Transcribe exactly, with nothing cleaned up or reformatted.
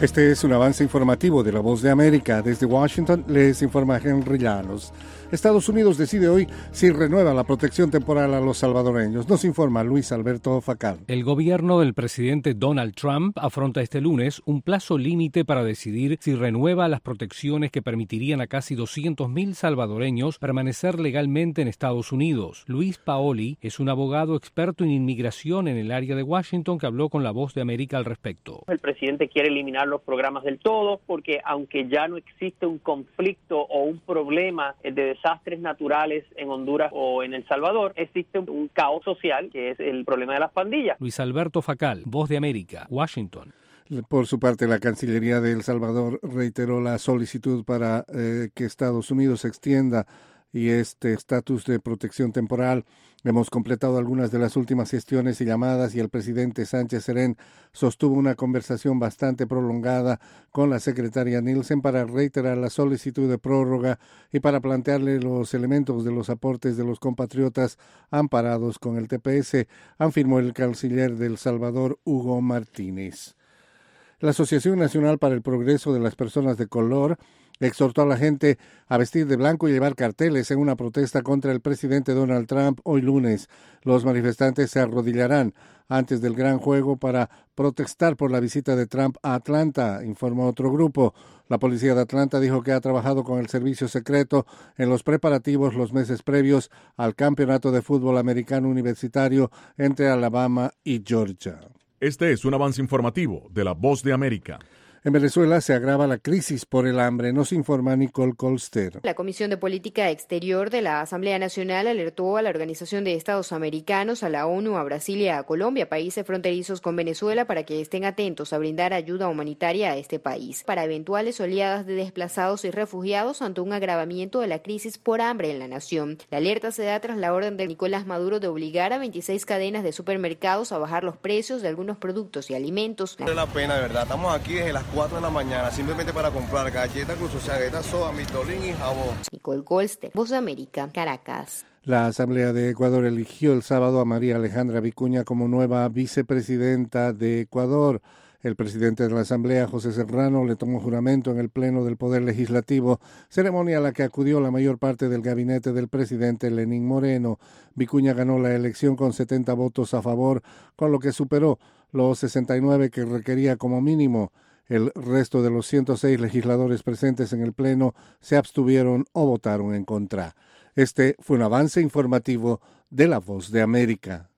Este es un avance informativo de La Voz de América. Desde Washington les informa Henry Llanos. Estados Unidos decide hoy si renueva la protección temporal a los salvadoreños. Nos informa Luis Alberto Facal. El gobierno del presidente Donald Trump afronta este lunes un plazo límite para decidir si renueva las protecciones que permitirían a casi doscientos mil salvadoreños permanecer legalmente en Estados Unidos. Luis Paoli es un abogado experto en inmigración en el área de Washington que habló con La Voz de América al respecto. El presidente quiere eliminar los programas del todo porque aunque ya no existe un conflicto o un problema de desastres naturales en Honduras o en El Salvador, existe un caos social que es el problema de las pandillas. Luis Alberto Facal, Voz de América, Washington. Por su parte, la Cancillería de El Salvador reiteró la solicitud para eh, que Estados Unidos extienda y este estatus de protección temporal. Hemos completado algunas de las últimas gestiones y llamadas y el presidente Sánchez Serén sostuvo una conversación bastante prolongada con la secretaria Nielsen para reiterar la solicitud de prórroga y para plantearle los elementos de los aportes de los compatriotas amparados con el T P S, afirmó el canciller de El Salvador, Hugo Martínez. La Asociación Nacional para el Progreso de las Personas de Color exhortó a la gente a vestir de blanco y llevar carteles en una protesta contra el presidente Donald Trump hoy lunes. Los manifestantes se arrodillarán antes del gran juego para protestar por la visita de Trump a Atlanta, informó otro grupo. La policía de Atlanta dijo que ha trabajado con el servicio secreto en los preparativos los meses previos al campeonato de fútbol americano universitario entre Alabama y Georgia. Este es un avance informativo de La Voz de América. En Venezuela se agrava la crisis por el hambre, nos informa Nicole Colster. La Comisión de Política Exterior de la Asamblea Nacional alertó a la Organización de Estados Americanos, a la ONU, a Brasil y a Colombia, países fronterizos con Venezuela, para que estén atentos a brindar ayuda humanitaria a este país para eventuales oleadas de desplazados y refugiados ante un agravamiento de la crisis por hambre en la nación. La alerta se da tras la orden de Nicolás Maduro de obligar a veintiséis cadenas de supermercados a bajar los precios de algunos productos y alimentos. Vale la pena, de verdad. Estamos aquí desde las cuatro de la mañana, simplemente para comprar galletas, incluso galletas, soda, mitolín y jabón. Nicole Colster, Voz de América, Caracas. La Asamblea de Ecuador eligió el sábado a María Alejandra Vicuña como nueva vicepresidenta de Ecuador. El presidente de la Asamblea, José Serrano, le tomó juramento en el Pleno del Poder Legislativo, ceremonia a la que acudió la mayor parte del gabinete del presidente Lenín Moreno. Vicuña ganó la elección con setenta votos a favor, con lo que superó los sesenta y nueve que requería como mínimo. El resto de los ciento seis legisladores presentes en el Pleno se abstuvieron o votaron en contra. Este fue un avance informativo de La Voz de América.